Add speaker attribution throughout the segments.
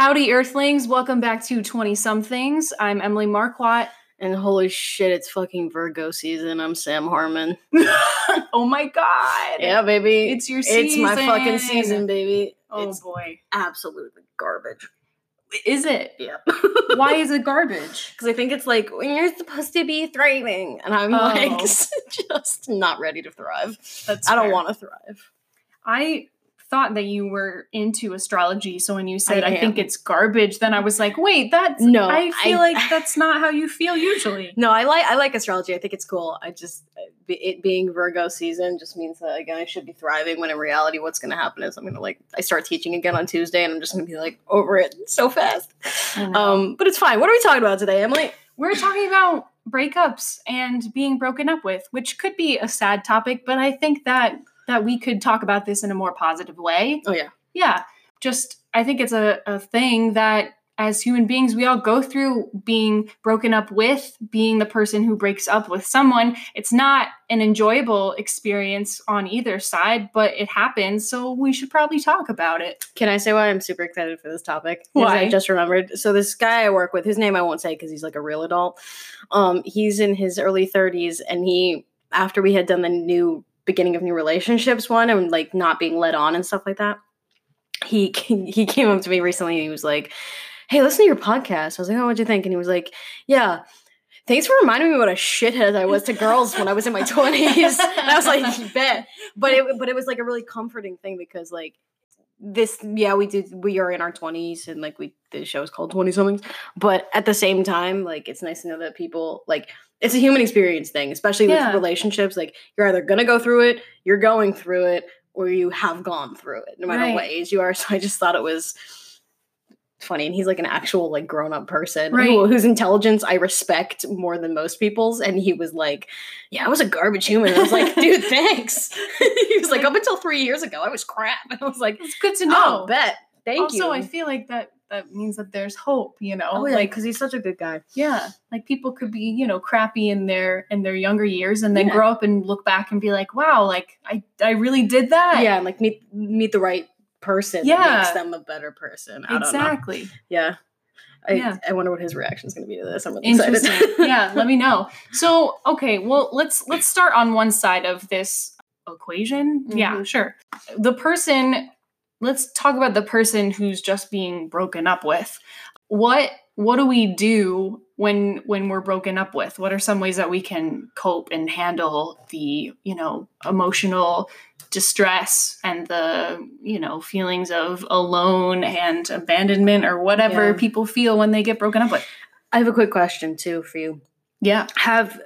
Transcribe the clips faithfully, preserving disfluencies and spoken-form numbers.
Speaker 1: Howdy, Earthlings. Welcome back to twenty-somethings. I'm Emily Marquardt.
Speaker 2: And holy shit, it's fucking Virgo season. I'm Sam Harmon.
Speaker 1: Oh my god.
Speaker 2: Yeah, baby.
Speaker 1: It's your season.
Speaker 2: It's my fucking season, baby.
Speaker 1: Oh
Speaker 2: it's
Speaker 1: boy.
Speaker 2: absolutely garbage.
Speaker 1: Is it?
Speaker 2: Yeah.
Speaker 1: Why is it garbage?
Speaker 2: Because I think it's like, when you're supposed to be thriving. And I'm
Speaker 1: Oh.
Speaker 2: like, just not ready to thrive.
Speaker 1: That's
Speaker 2: I don't
Speaker 1: fair.
Speaker 2: want to thrive.
Speaker 1: I thought that you were into astrology, so when you said I,
Speaker 2: I
Speaker 1: think
Speaker 2: am.
Speaker 1: it's garbage, then I was like, wait, that's
Speaker 2: No,
Speaker 1: I feel
Speaker 2: I-
Speaker 1: like that's not how you feel usually.
Speaker 2: No, I like I like astrology. I think it's cool. I just, it being Virgo season just means that, again, I should be thriving, when in reality what's going to happen is I'm going to, like, I start teaching again on Tuesday and I'm just going to be, like, over it so fast.
Speaker 1: I know.
Speaker 2: Um, but it's fine. What are we talking about today, Emily?
Speaker 1: We're talking about breakups and being broken up with, which could be a sad topic, but I think that that we could talk about this in a more positive way.
Speaker 2: Oh, yeah.
Speaker 1: Yeah, just I think it's a, a thing that as human beings, we all go through being broken up with, being the person who breaks up with someone. It's not an enjoyable experience on either side, but it happens, so we should probably talk about it.
Speaker 2: Can I say why I'm super excited for this topic? Because
Speaker 1: Why?
Speaker 2: I just remembered. So this guy I work with, his name I won't say because he's like a real adult. Um, he's in his early thirties, and he, after we had done the new beginning of new relationships one and like not being led on and stuff like that, he he came up to me recently and he was like, hey, listen to your podcast. I was like, oh, what'd you think? And he was like, yeah, thanks for reminding me what a shithead I was to girls when I was in my twenties. And I was like, you bet. But it, but it was like a really comforting thing because, like, this, yeah, we did, we are in our twenties and, like, we, the show is called twenty-somethings. But at the same time, like, it's nice to know that people, like, it's a human experience thing, especially
Speaker 1: Yeah.
Speaker 2: with relationships. Like, you're either going to go through it, you're going through it, or you have gone through it, no matter
Speaker 1: Right.
Speaker 2: what age you are. So I just thought it was funny. And he's like an actual, like, grown-up person
Speaker 1: Right.
Speaker 2: who, whose intelligence I respect more than most people's. And he was like, yeah, I was a garbage human. I was like, dude, thanks. He was like, up until three years ago, I was crap. And I was like,
Speaker 1: It's good to know.
Speaker 2: oh, bet. Thank
Speaker 1: also,
Speaker 2: you.
Speaker 1: I feel like that that means that there's hope, you know?
Speaker 2: oh, yeah,
Speaker 1: Like,
Speaker 2: because he's such a good guy.
Speaker 1: yeah, like people could be, you know, crappy in their in their younger years and then
Speaker 2: Yeah.
Speaker 1: grow up and look back and be like, wow, like I I really did that.
Speaker 2: Yeah, and, like, meet meet the right person
Speaker 1: Yeah.
Speaker 2: that makes them a better person. I don't know.
Speaker 1: Exactly.
Speaker 2: Yeah. I,
Speaker 1: Yeah.
Speaker 2: I wonder what his reaction is going to be to this. I'm really excited.
Speaker 1: Interesting. Yeah, let me know. So, okay, well, let's let's start on one side of this equation. Yeah,
Speaker 2: Mhm.
Speaker 1: sure. The person, let's talk about the person who's just being broken up with. What what do we do when when we're broken up with? What are some ways that we can cope and handle the, you know, emotional distress and the, you know, feelings of alone and abandonment or whatever
Speaker 2: Yeah.
Speaker 1: people feel when they get broken up with?
Speaker 2: I have a quick question, too, for you.
Speaker 1: Yeah.
Speaker 2: Have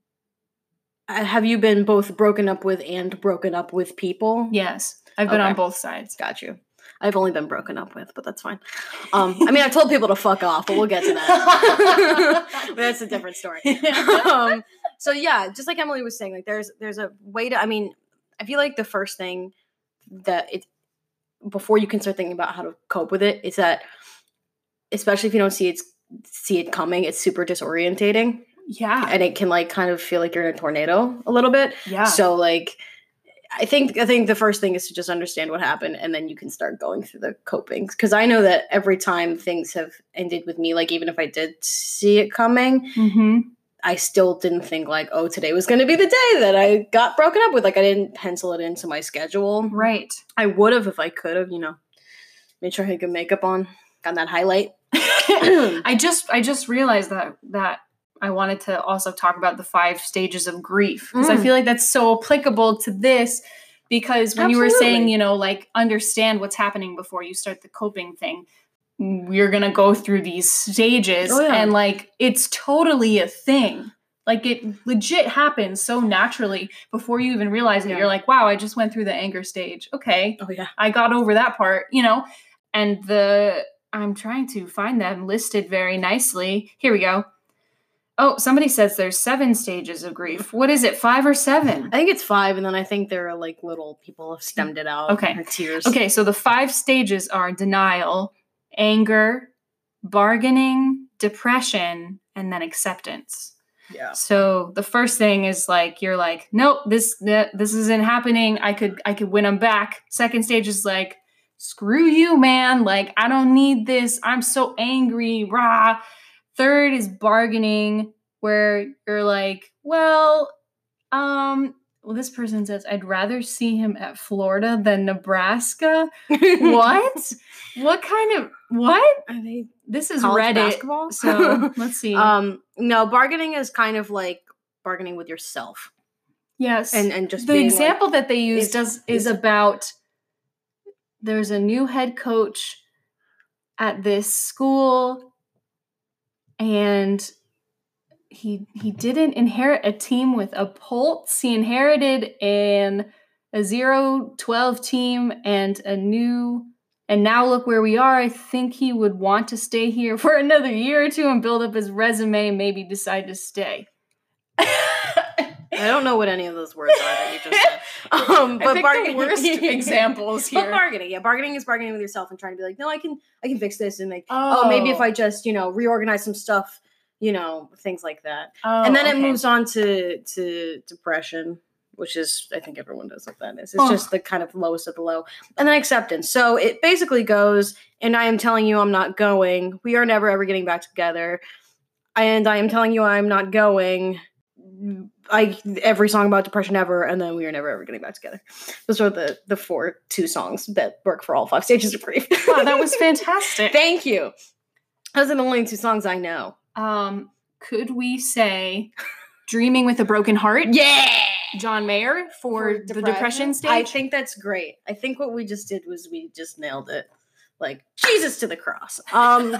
Speaker 2: uh, have you been both broken up with and broken up with people?
Speaker 1: Yes. I've been
Speaker 2: Okay.
Speaker 1: on both sides.
Speaker 2: Got you. I've only been broken up with, but that's fine. Um, I mean, I told people to fuck off, but we'll get to that. But that's a different story. um, so yeah, just like Emily was saying, like there's there's a way to. I mean, I feel like the first thing that it before you can start thinking about how to cope with it is that, especially if you don't see it see it coming, it's super disorientating,
Speaker 1: Yeah.
Speaker 2: and it can like kind of feel like you're in a tornado a little bit.
Speaker 1: Yeah.
Speaker 2: So like. I think I think the first thing is to just understand what happened, and then you can start going through the coping. Because I know that every time things have ended with me, like even if I did see it coming,
Speaker 1: Mm-hmm.
Speaker 2: I still didn't think like, oh, today was going to be the day that I got broken up with. Like I didn't pencil it into my schedule.
Speaker 1: Right.
Speaker 2: I would have if I could have, you know, made sure I had good makeup on, got that highlight.
Speaker 1: I just I just realized that that I wanted to also talk about the five stages of grief because I
Speaker 2: Mm.
Speaker 1: feel like that's so applicable to this because when you were saying,
Speaker 2: Absolutely.
Speaker 1: you know, like understand what's happening before you start the coping thing, we're going to go through these stages
Speaker 2: Oh, yeah.
Speaker 1: and like it's totally a thing. Like it legit happens so naturally before you even realize it.
Speaker 2: Yeah.
Speaker 1: You're like, wow, I just went through the anger stage. Okay.
Speaker 2: Oh yeah.
Speaker 1: I got over that part, you know, and the, I'm trying to find them listed very nicely. Here we go. Oh, somebody says there's seven stages of grief. What is it, five or seven?
Speaker 2: I think it's five, and then I think there are like little people have stemmed it out.
Speaker 1: Okay.
Speaker 2: Or tears.
Speaker 1: Okay, so the five stages are denial, anger, bargaining, depression, and then acceptance.
Speaker 2: Yeah.
Speaker 1: So the first thing is like you're like, nope, this th- this isn't happening. I could I could win them back. Second stage is like, screw you, man. Like, I don't need this. I'm so angry. Rah. Third is bargaining, where you're like, well, um, well, this person says, I'd rather see him at Florida than Nebraska. What? What kind of, what?
Speaker 2: Are they
Speaker 1: This is
Speaker 2: college
Speaker 1: Reddit.
Speaker 2: basketball?
Speaker 1: So let's see.
Speaker 2: Um, no, bargaining is kind of like bargaining with yourself.
Speaker 1: Yes.
Speaker 2: And and just
Speaker 1: the
Speaker 2: being
Speaker 1: example
Speaker 2: like,
Speaker 1: that they use
Speaker 2: is-
Speaker 1: does is about there's a new head coach at this school, and he he didn't inherit a team with a Pulse. He inherited an a zero twelve team and a new and now look where we are. I think he would want to stay here for another year or two and build up his resume and maybe decide to stay.
Speaker 2: I don't know what any of those words are that you just said. Um, but
Speaker 1: I picked
Speaker 2: bargaining,
Speaker 1: the worst examples
Speaker 2: But
Speaker 1: here.
Speaker 2: bargaining, yeah, bargaining is bargaining with yourself and trying to be like, no, I can, I can fix this, and like, oh, maybe if I just, you know, reorganize some stuff, you know, things like that.
Speaker 1: Oh,
Speaker 2: and then
Speaker 1: okay.
Speaker 2: it moves on to to depression, which is, I think everyone knows what that is. It's
Speaker 1: Oh.
Speaker 2: just the kind of lowest of the low, and then acceptance. So it basically goes, and I am telling you, I'm not going. We are never ever getting back together, and I am telling you, I'm not going. I every song about depression ever, and then we are never ever getting back together. Those are the the four two songs that work for all five stages of grief.
Speaker 1: Wow, that was fantastic.
Speaker 2: Thank you. Those are the only two songs I know.
Speaker 1: Um, could we say "Dreaming with a Broken Heart"?
Speaker 2: Yeah,
Speaker 1: John Mayer for, the depression stage.
Speaker 2: I think that's great. I think what we just did was we just nailed it. Like Jesus to the cross. Um,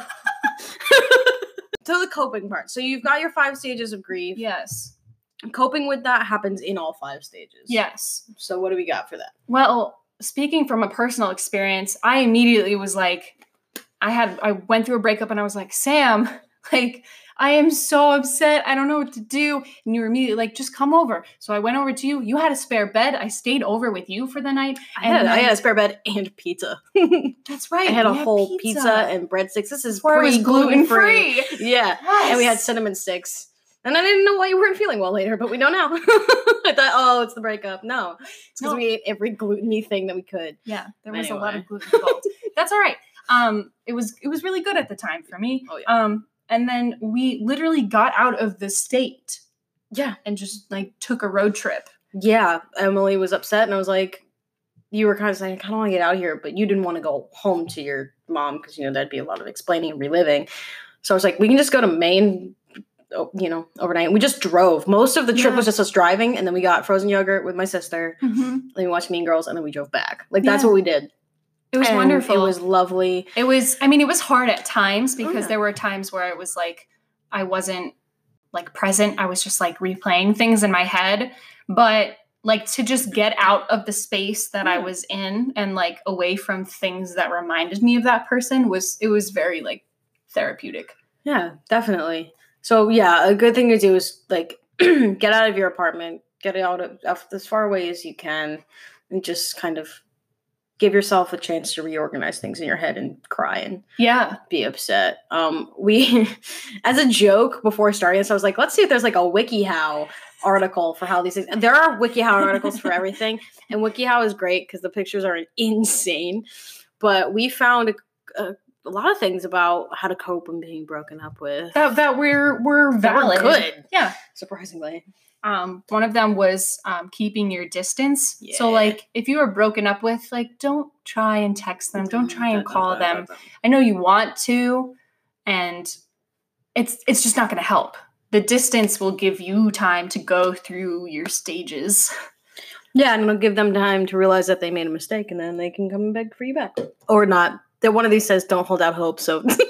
Speaker 2: to the coping part. So you've got your five stages of grief.
Speaker 1: yes,
Speaker 2: Coping with that happens in all five stages.
Speaker 1: yes.
Speaker 2: So what do we got for that?
Speaker 1: Well, speaking from a personal experience, I immediately was like, I had, I went through a breakup and I was like, Sam, like, I am so upset. I don't know what to do. And you were immediately like, just come over. So I went over to you. You had a spare bed. I stayed over with you for the night.
Speaker 2: I had,
Speaker 1: And
Speaker 2: I
Speaker 1: then-
Speaker 2: had a spare bed and pizza.
Speaker 1: That's right.
Speaker 2: I had a
Speaker 1: we
Speaker 2: whole pizza. and breadsticks. This is
Speaker 1: Before it was
Speaker 2: pre-gluten free.
Speaker 1: gluten-free.
Speaker 2: Yeah. And we had
Speaker 1: Yes.
Speaker 2: cinnamon sticks. And I didn't know why you weren't feeling well later, but we know now. I thought, oh, it's the breakup. No. It's because
Speaker 1: No.
Speaker 2: we ate every gluten-y thing that we could.
Speaker 1: Yeah, there was a lot
Speaker 2: Anyway.
Speaker 1: of gluten involved. That's all right. Um, it was it was really good at the time for me.
Speaker 2: Oh, yeah.
Speaker 1: Um, and then we literally got out of the state
Speaker 2: Yeah.
Speaker 1: and just like took a road trip.
Speaker 2: Yeah. Emily was upset, and I was like, you were kind of saying, I kind of want to get out of here, but you didn't want to go home to your mom because, you know, that'd be a lot of explaining and reliving. So I was like, we can just go to Maine, oh, you know, overnight. We just drove. Most of the trip
Speaker 1: Yeah.
Speaker 2: was just us driving, and then we got frozen yogurt with my sister.
Speaker 1: Mm-hmm.
Speaker 2: Then we watched Mean Girls, and then we drove back. Like, that's
Speaker 1: Yeah.
Speaker 2: what we did.
Speaker 1: It was
Speaker 2: And
Speaker 1: wonderful.
Speaker 2: It was lovely.
Speaker 1: It was, I mean, it was hard at times because
Speaker 2: yeah.
Speaker 1: there were times where it was like, I wasn't like present. I was just like replaying things in my head. But like to just get out of the space that I
Speaker 2: Yeah.
Speaker 1: was in and like away from things that reminded me of that person was, it was very like therapeutic.
Speaker 2: Yeah, definitely. So, yeah, a good thing to do is, like, get out of your apartment, get out of, of as far away as you can, and just kind of give yourself a chance to reorganize things in your head and cry and
Speaker 1: Yeah.
Speaker 2: be upset. Um, we, as a joke before starting this, I was like, let's see if there's like a WikiHow article for how these things. There are WikiHow articles for everything, and WikiHow is great because the pictures are insane. But we found a, a, a lot of things about how to cope when being broken up with.
Speaker 1: That, that we're, we're
Speaker 2: That were
Speaker 1: valid.
Speaker 2: good.
Speaker 1: Yeah.
Speaker 2: Surprisingly.
Speaker 1: Um, one of them was um, keeping your distance. So,
Speaker 2: Yeah.
Speaker 1: like, if you are broken up with, like, don't try and text them. Don't try and call them. I know you want to, and it's it's just not going to help. The distance will give you time to go through your stages.
Speaker 2: Yeah, and it'll give them time to realize that they made a mistake, and then they can come and beg for you back. Or not. That one of these says, don't hold out hope, so don't do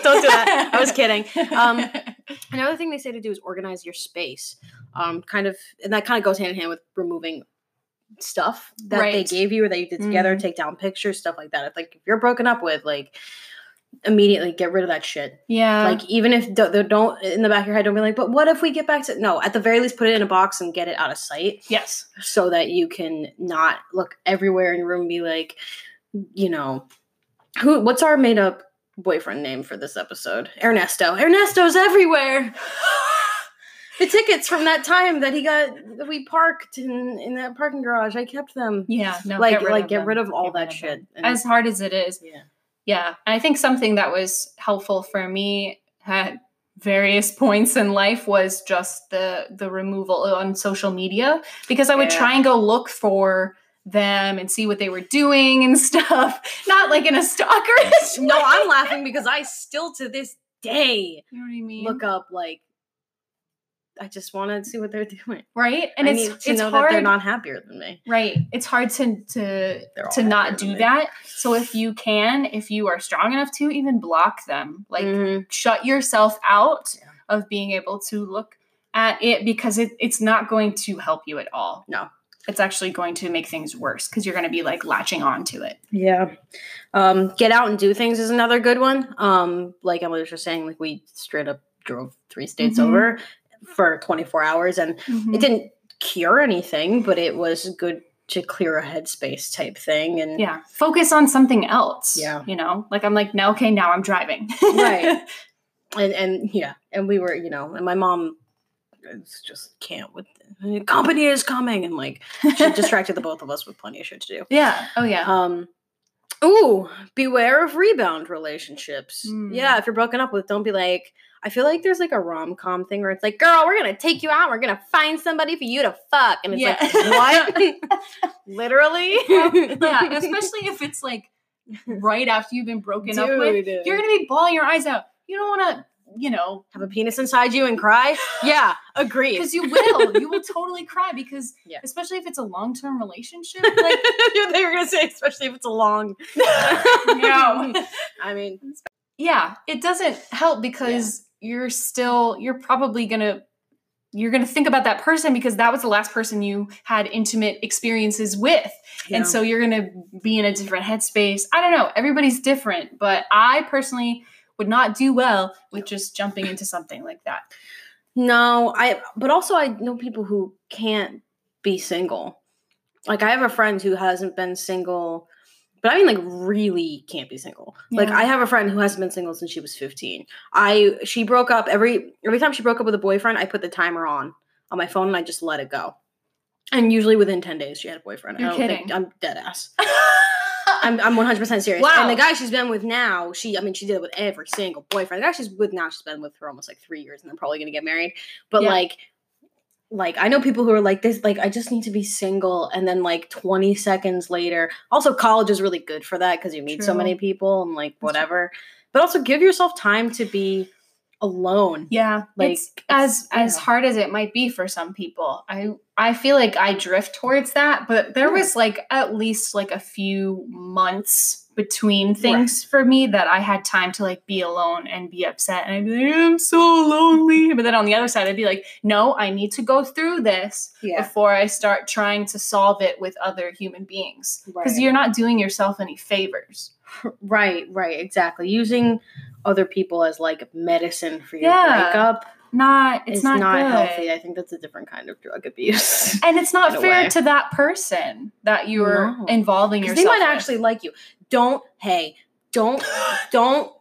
Speaker 2: that. I was kidding. Um, Another thing they say to do is organize your space. Um, kind of, and that kind of goes hand in hand with removing stuff that they
Speaker 1: Right.
Speaker 2: gave you or that you did together,
Speaker 1: Mhm.
Speaker 2: take down pictures, stuff like that. If, like, if you're broken up with, like, immediately get rid of that shit.
Speaker 1: Yeah.
Speaker 2: Like, even if don't, don't, in the back of your head, don't be like, but what if we get back to, no, at the very least, put it in a box and get it out of sight
Speaker 1: yes.
Speaker 2: so that you can not look everywhere in your room and be like, you know, who, what's our made up boyfriend name for this episode? Ernesto. Ernesto's everywhere. The tickets from that time that he got, that we parked in, in that parking garage, I kept them.
Speaker 1: Yeah, no,
Speaker 2: like,
Speaker 1: get rid
Speaker 2: like
Speaker 1: of
Speaker 2: get
Speaker 1: them.
Speaker 2: rid of all
Speaker 1: Get
Speaker 2: that
Speaker 1: rid of
Speaker 2: shit.
Speaker 1: them. As hard as it is.
Speaker 2: Yeah.
Speaker 1: Yeah. And I think something that was helpful for me at various points in life was just the the removal on social media, because I would
Speaker 2: Yeah.
Speaker 1: try and go look for them and see what they were doing and stuff. Not like in a stalkerish
Speaker 2: No,
Speaker 1: way.
Speaker 2: I'm laughing because I still to this day
Speaker 1: You know what I mean?
Speaker 2: look up, like, I just want to see what they're doing.
Speaker 1: Right? And
Speaker 2: I
Speaker 1: it's
Speaker 2: need to
Speaker 1: it's
Speaker 2: know
Speaker 1: hard.
Speaker 2: that they're not happier than me.
Speaker 1: Right. It's hard to to
Speaker 2: They're all
Speaker 1: to not
Speaker 2: happier
Speaker 1: do
Speaker 2: than me.
Speaker 1: that. So if you can, if you are strong enough to, even block them. Like
Speaker 2: Mhm.
Speaker 1: shut yourself out
Speaker 2: Yeah.
Speaker 1: of being able to look at it, because it, it's not going to help you at all.
Speaker 2: No.
Speaker 1: It's actually going to make things worse because you're going to be like latching on to it.
Speaker 2: Yeah. Um, get out and do things is another good one. Um, like I was just saying, like we straight up drove three states
Speaker 1: Mhm.
Speaker 2: over for twenty-four hours, and
Speaker 1: Mhm.
Speaker 2: it didn't cure anything, but it was good to clear a headspace type thing. And
Speaker 1: Yeah. Focus on something else.
Speaker 2: Yeah.
Speaker 1: You know, like I'm like, now, okay, now I'm driving.
Speaker 2: Right. and and yeah, and we were, you know, and my mom is just can't with the company is coming, and like she distracted the both of us with plenty of shit to do.
Speaker 1: Yeah. Oh, yeah.
Speaker 2: Um, ooh, beware of rebound relationships.
Speaker 1: Mm.
Speaker 2: Yeah, if you're broken up with, don't be like, I feel like there's like a rom-com thing where it's like, girl, we're gonna take you out, we're gonna find somebody for you to fuck. And it's
Speaker 1: Yeah.
Speaker 2: like, what? Literally?
Speaker 1: Well, yeah, especially if it's like right after you've been broken up with.
Speaker 2: Dude.
Speaker 1: You're going to be bawling your eyes out. You don't want to, you know,
Speaker 2: Have a penis inside you and cry? Yeah, agreed.
Speaker 1: because you will. You will totally cry because,
Speaker 2: Yeah.
Speaker 1: especially if it's a long-term relationship. Like,
Speaker 2: they were gonna say, especially if it's a long.
Speaker 1: no.
Speaker 2: I mean,
Speaker 1: Yeah, it doesn't help because you're still, you're probably going to, you're going to think about that person because that was the last person you had intimate experiences with.
Speaker 2: yeah.
Speaker 1: And so you're going to be in a different headspace. I don't know. Everybody's different, but I personally would not do well with just jumping into something like that.
Speaker 2: No, I. But also, I know people who can't be single. Like, I have a friend who hasn't been single, but I mean, like, really can't be single. Like,
Speaker 1: Yeah.
Speaker 2: I have a friend who hasn't been single since she was fifteen. I she broke up every every time she broke up with a boyfriend. I put the timer on on my phone and I just let it go. And usually within ten days, she had a boyfriend.
Speaker 1: You're
Speaker 2: I don't
Speaker 1: kidding.
Speaker 2: think I'm dead ass. I'm I'm one hundred percent serious.
Speaker 1: Wow.
Speaker 2: And the guy she's been with now, she I mean she did it with every single boyfriend. The guy she's with now, she's been with for almost like three years, and they're probably gonna get married. But
Speaker 1: Yeah.
Speaker 2: like, like I know people who are like this. Like, I just need to be single, and then like twenty seconds later. Also, college is really good for that because you meet so
Speaker 1: True.
Speaker 2: many people and like whatever. But also, give yourself time to be alone.
Speaker 1: Yeah,
Speaker 2: Like,
Speaker 1: it's as
Speaker 2: yeah.
Speaker 1: as hard as it might be for some people. I I feel like I drift towards that, but there
Speaker 2: Yeah.
Speaker 1: was like at least like a few months between things for me that I had time to like be alone and be upset, and I'd be like, I'm so lonely. But then on the other side, I'd be like, no, I need to go through this
Speaker 2: Yeah.
Speaker 1: before I start trying to solve it with other human beings, because
Speaker 2: Right.
Speaker 1: you're not doing yourself any favors.
Speaker 2: Right, right, exactly. Using other people as like medicine for your
Speaker 1: Yeah.
Speaker 2: breakup
Speaker 1: Not it's
Speaker 2: is
Speaker 1: not,
Speaker 2: not,
Speaker 1: good.
Speaker 2: healthy. I think that's a different kind of drug abuse.
Speaker 1: And it's not
Speaker 2: in a
Speaker 1: fair
Speaker 2: way.
Speaker 1: to that person that you're
Speaker 2: No.
Speaker 1: involving
Speaker 2: Because
Speaker 1: yourself
Speaker 2: they might
Speaker 1: with.
Speaker 2: actually like you. Don't, hey, don't, don't,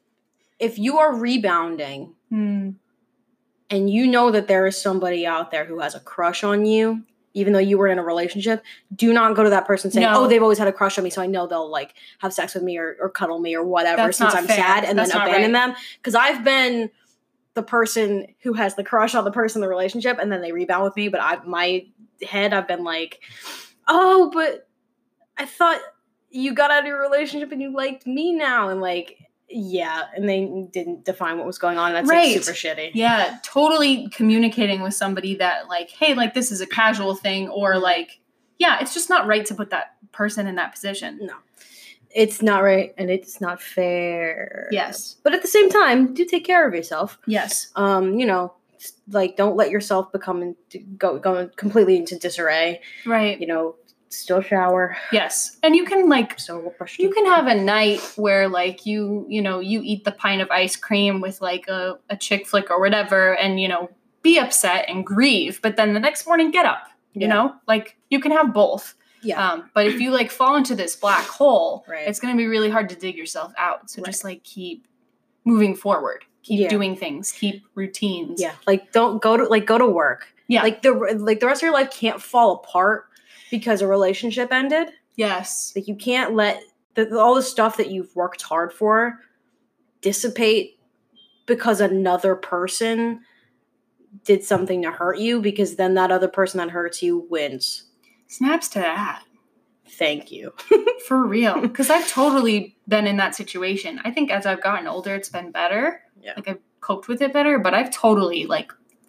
Speaker 2: if you are rebounding
Speaker 1: Hmm.
Speaker 2: and you know that there is somebody out there who has a crush on you, even though you were in a relationship, do not go to that person saying,
Speaker 1: No.
Speaker 2: oh, they've always had a crush on me, so I know they'll like have sex with me or, or cuddle me or whatever
Speaker 1: That's
Speaker 2: since
Speaker 1: not
Speaker 2: I'm
Speaker 1: fair.
Speaker 2: sad, and
Speaker 1: That's
Speaker 2: then
Speaker 1: not
Speaker 2: abandon
Speaker 1: right.
Speaker 2: them. Because I've been the person who has the crush on the person in the relationship, and then they rebound with me, but I my head, I've been like, oh, but I thought you got out of your relationship and you liked me now, and like, yeah, and they didn't define what was going on, and that's
Speaker 1: Right.
Speaker 2: like super shitty.
Speaker 1: Yeah, totally communicating with somebody that like, hey, like this is a casual thing, or like, yeah, it's just not right to put that person in that position.
Speaker 2: No. It's not right, and it's not fair.
Speaker 1: Yes.
Speaker 2: But at the same time, do take care of yourself.
Speaker 1: Yes.
Speaker 2: Um, you know, s- like don't let yourself become into, go go completely into disarray.
Speaker 1: Right.
Speaker 2: You know, still shower,
Speaker 1: Yes. And you can like
Speaker 2: still brush
Speaker 1: you
Speaker 2: teeth.
Speaker 1: can have a night where like you, you know, you eat the pint of ice cream with like a, a chick flick or whatever, and you know, be upset and grieve, but then the next morning get up. You
Speaker 2: Yeah.
Speaker 1: know? Like you can have both.
Speaker 2: Yeah.
Speaker 1: Um, but if you like fall into this black hole,
Speaker 2: Right.
Speaker 1: it's going to be really hard to dig yourself out. So
Speaker 2: Right.
Speaker 1: just like keep moving forward. keep
Speaker 2: Yeah.
Speaker 1: doing things, keep routines.
Speaker 2: Yeah. Like don't go to like go to work.
Speaker 1: Yeah.
Speaker 2: Like the like the rest of your life can't fall apart because a relationship ended.
Speaker 1: Yes.
Speaker 2: Like you can't let the, all the stuff that you've worked hard for dissipate because another person did something to hurt you, because then that other person that hurts you wins.
Speaker 1: Snaps to that.
Speaker 2: Thank you.
Speaker 1: For real. Because I've totally been in that situation. I think as I've gotten older, it's been better.
Speaker 2: Yeah.
Speaker 1: Like I've coped with it better, but I've totally like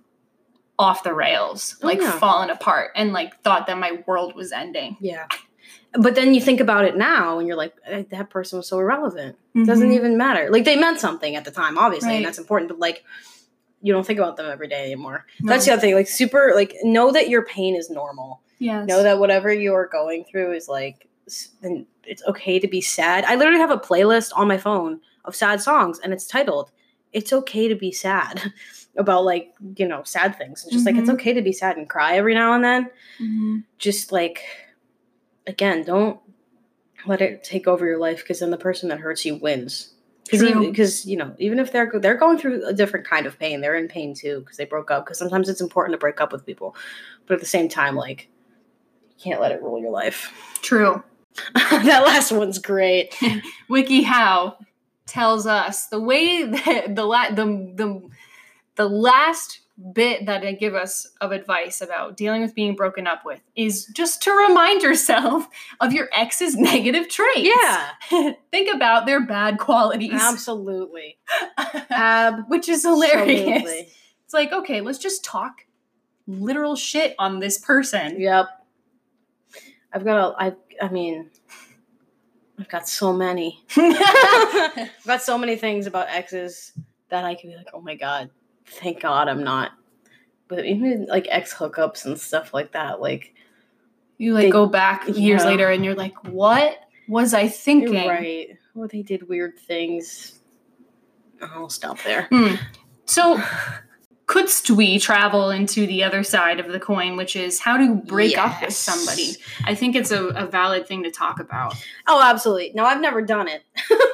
Speaker 1: off the rails,
Speaker 2: Oh,
Speaker 1: like
Speaker 2: yeah.
Speaker 1: fallen apart and like thought that my world was ending.
Speaker 2: Yeah. But then you think about it now and you're like, eh, that person was so irrelevant. It doesn't
Speaker 1: Mhm.
Speaker 2: even matter. Like they meant something at the time, obviously,
Speaker 1: Right.
Speaker 2: and that's important, but like you don't think about them every day anymore.
Speaker 1: No.
Speaker 2: That's the other thing. Like super, like know that your pain is normal.
Speaker 1: Yes.
Speaker 2: Know that whatever you're going through is like, s- and it's okay to be sad. I literally have a playlist on my phone of sad songs, and it's titled "It's Okay to Be Sad," about like, you know, sad things. And just like it's
Speaker 1: Mhm.
Speaker 2: okay to be sad and cry every now and then.
Speaker 1: Mhm.
Speaker 2: Just like, again, don't let it take over your life, because then the person that hurts you wins.
Speaker 1: True.
Speaker 2: Because you know, even if they're go- they're going through a different kind of pain, they're in pain too because they broke up. Because sometimes it's important to break up with people, but at the same time, like, you can't let it rule your life.
Speaker 1: True.
Speaker 2: That last one's great.
Speaker 1: WikiHow tells us the way that the la- the the the last bit that they give us of advice about dealing with being broken up with is just to remind yourself of your ex's negative traits.
Speaker 2: Yeah,
Speaker 1: Think about their bad qualities.
Speaker 2: absolutely.
Speaker 1: Which is hilarious.
Speaker 2: Absolutely.
Speaker 1: It's like, okay, let's just talk literal shit on this person.
Speaker 2: Yep. I've got a. I. I mean, I've got so many. I've got so many things about exes that I can be like, oh my god, thank God I'm not. But even like ex hookups and stuff like that, like
Speaker 1: You like
Speaker 2: They-
Speaker 1: go back years
Speaker 2: yeah.
Speaker 1: later and you're like, what was I thinking?
Speaker 2: you're right. Or they did weird things. I'll stop there.
Speaker 1: Hmm. So couldst we travel into the other side of the coin, which is how to break up with
Speaker 2: Yes.
Speaker 1: somebody? I think it's a, a valid thing to talk about.
Speaker 2: Oh, absolutely. No, I've never done it.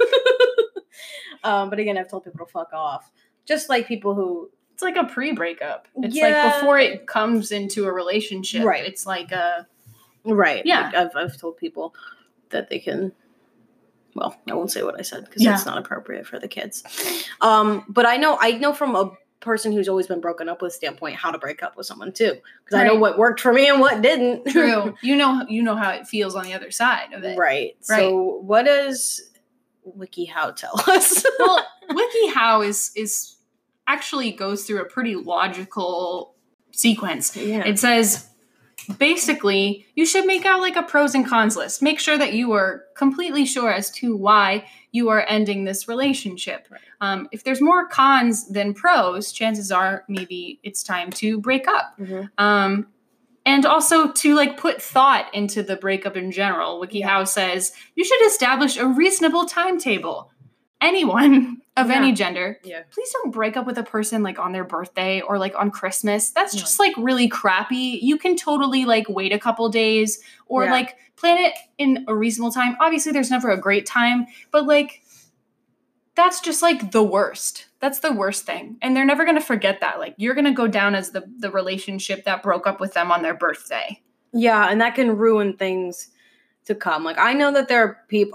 Speaker 2: um, but again, I've told people to fuck off. Just like people who
Speaker 1: It's like a pre-breakup. It's
Speaker 2: Yeah.
Speaker 1: like before it comes into a relationship.
Speaker 2: Right.
Speaker 1: It's like a
Speaker 2: Right.
Speaker 1: Yeah.
Speaker 2: Like, I've I've told people that they can. Well, I won't say what I said because
Speaker 1: Yeah.
Speaker 2: it's not appropriate for the kids. Um, but I know I know from a person who's always been broken up with standpoint how to break up with someone too, because I know
Speaker 1: Right.
Speaker 2: what worked for me and what didn't.
Speaker 1: true. you know you know how it feels on the other side of it.
Speaker 2: Right. So what does WikiHow tell us?
Speaker 1: Well, WikiHow is is actually goes through a pretty logical sequence.
Speaker 2: yeah.
Speaker 1: It says basically you should make out like a pros and cons list. Make sure that you are completely sure as to why you are ending this relationship.
Speaker 2: Right.
Speaker 1: Um, if there's more cons than pros, chances are maybe it's time to break up.
Speaker 2: Mhm.
Speaker 1: Um, and also to like put thought into the breakup in general. WikiHow
Speaker 2: Yeah.
Speaker 1: says you should establish a reasonable timetable. Anyone of
Speaker 2: Yeah.
Speaker 1: any gender,
Speaker 2: Yeah.
Speaker 1: please don't break up with a person like on their birthday or like on Christmas. That's
Speaker 2: No.
Speaker 1: just like really crappy. You can totally like wait a couple days or
Speaker 2: Yeah.
Speaker 1: like plan it in a reasonable time. Obviously, there's never a great time, but like that's just like the worst. That's the worst thing. And they're never going to forget that. Like you're going to go down as the the relationship that broke up with them on their birthday.
Speaker 2: Yeah, and that can ruin things to come. Like I know that there are people.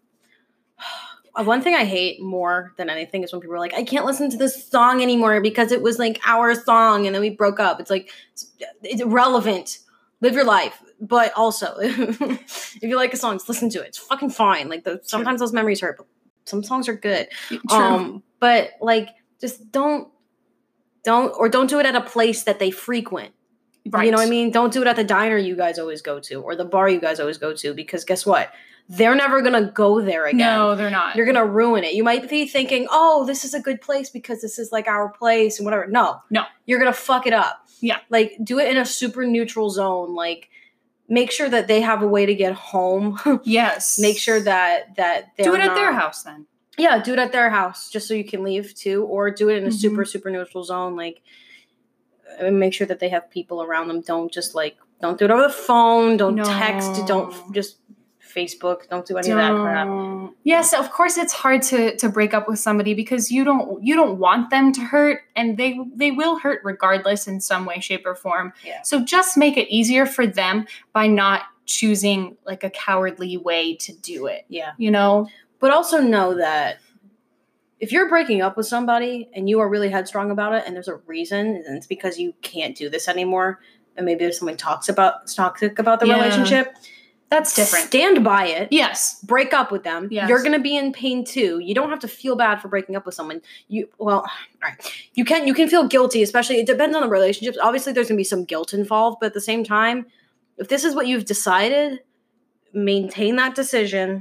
Speaker 2: One thing I hate more than anything is when people are like, I can't listen to this song anymore because it was like our song and then we broke up. It's like, it's, it's irrelevant. Live your life. But also, if you like a song, just listen to it. It's fucking fine. Like the, sometimes those memories hurt, but some songs are good.
Speaker 1: True.
Speaker 2: Um, but like, just don't, don't, or don't do it at a place that they frequent.
Speaker 1: Right.
Speaker 2: You know what I mean? Don't do it at the diner you guys always go to or the bar you guys always go to, because guess what? They're never going to go there again.
Speaker 1: No, they're not.
Speaker 2: You're going to ruin it. You might be thinking, oh, this is a good place because this is like our place and whatever. No.
Speaker 1: No.
Speaker 2: You're going to fuck it up.
Speaker 1: Yeah.
Speaker 2: Like, do it in a super neutral zone. Like, make sure that they have a way to get home.
Speaker 1: Yes.
Speaker 2: Make sure that, that they're
Speaker 1: do it at their
Speaker 2: not-
Speaker 1: house then.
Speaker 2: Yeah, do it at their house just so you can leave too. Or do it in a
Speaker 1: Mhm.
Speaker 2: super, super neutral zone. Like, and make sure that they have people around them. Don't just like, don't do it over the phone. Don't
Speaker 1: No.
Speaker 2: text. Don't just Facebook. Don't do any don't. of that crap.
Speaker 1: Yes, of course it's hard to to break up with somebody because you don't you don't want them to hurt, and they they will hurt regardless in some way, shape, or form.
Speaker 2: Yeah.
Speaker 1: So just make it easier for them by not choosing like a cowardly way to do it.
Speaker 2: Yeah.
Speaker 1: You know?
Speaker 2: But also know that if you're breaking up with somebody and you are really headstrong about it and there's a reason, and it's because you can't do this anymore, and maybe there's something toxic about toxic about the yeah. relationship,
Speaker 1: that's different.
Speaker 2: Stand by it.
Speaker 1: Yes.
Speaker 2: Break up with them.
Speaker 1: Yes.
Speaker 2: You're going to be in pain too. You don't have to feel bad for breaking up with someone. You well, all right. You can you can feel guilty, especially it depends on the relationships. Obviously there's going to be some guilt involved, but at the same time, if this is what you've decided, maintain that decision.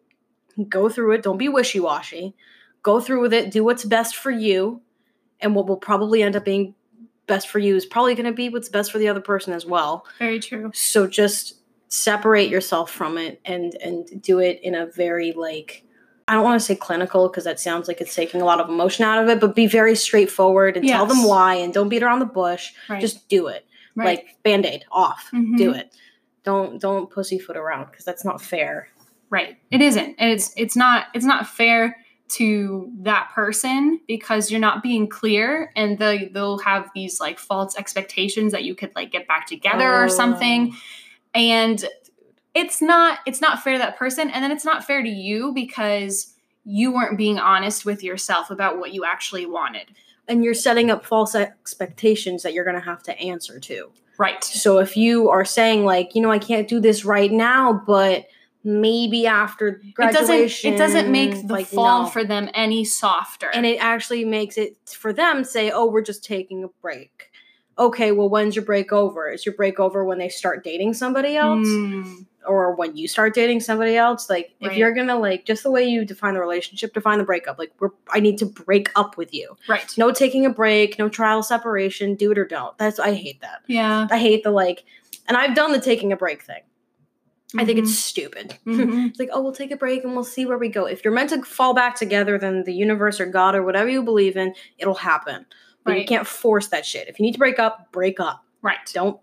Speaker 2: Go through it. Don't be wishy-washy. Go through with it. Do what's best for you. And what will probably end up being best for you is probably going to be what's best for the other person as well.
Speaker 1: Very true.
Speaker 2: So just separate yourself from it and and do it in a very, like, I don't want to say clinical because that sounds like it's taking a lot of emotion out of it, but be very straightforward and yes. tell them why and don't beat around the bush.
Speaker 1: Right.
Speaker 2: Just do it. Right. Like Band-Aid off. Mm-hmm. Do it. Don't don't pussyfoot around because that's not fair.
Speaker 1: Right. It isn't. And it's it's not it's not fair to that person because you're not being clear, and they they'll have these like false expectations that you could like get back together oh. or something. And it's not it's not fair to that person, and then it's not fair to you because you weren't being honest with yourself about what you actually wanted.
Speaker 2: And you're setting up false expectations that you're going to have to answer to.
Speaker 1: Right.
Speaker 2: So if you are saying like, you know, I can't do this right now, but maybe after graduation.
Speaker 1: It doesn't, it doesn't make the
Speaker 2: like,
Speaker 1: fall
Speaker 2: no.
Speaker 1: for them any softer.
Speaker 2: And it actually makes it for them say, oh, we're just taking a break. Okay, well, when's your break over? Is your break over when they start dating somebody else?
Speaker 1: Mm.
Speaker 2: Or when you start dating somebody else? Like, right. if you're going to, like, just the way you define the relationship, define the breakup. Like, we're, I need to break up with you.
Speaker 1: Right.
Speaker 2: No taking a break, no trial separation, do it or don't. That's, I hate that.
Speaker 1: Yeah.
Speaker 2: I hate the, like, and I've done the taking a break thing. Mm-hmm. I think it's stupid. Mm-hmm. It's like, oh, we'll take a break and we'll see where we go. If you're meant to fall back together, then the universe or God or whatever you believe in, it'll happen. But right. you can't force that shit. If you need to break up, break up.
Speaker 1: Right.
Speaker 2: Don't